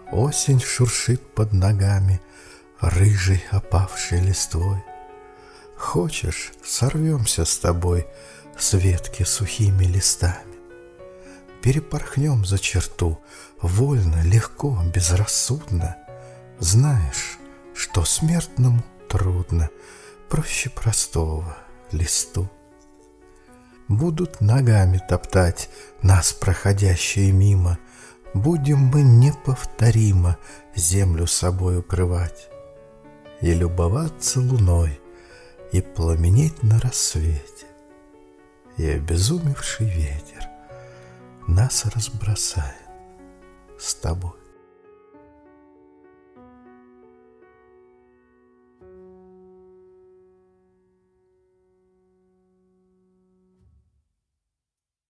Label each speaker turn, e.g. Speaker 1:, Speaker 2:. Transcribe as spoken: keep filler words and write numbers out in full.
Speaker 1: Осень шуршит под ногами рыжей опавшей листвой. Хочешь, сорвемся с тобой с ветки сухими листами, перепорхнем за черту, вольно, легко, безрассудно. Знаешь, что смертному трудно, проще простого листу. Будут ногами топтать нас, проходящие мимо, будем мы неповторимо землю собой укрывать и любоваться луной, и пламенеть на рассвете, и обезумевший ветер нас разбросает с тобой.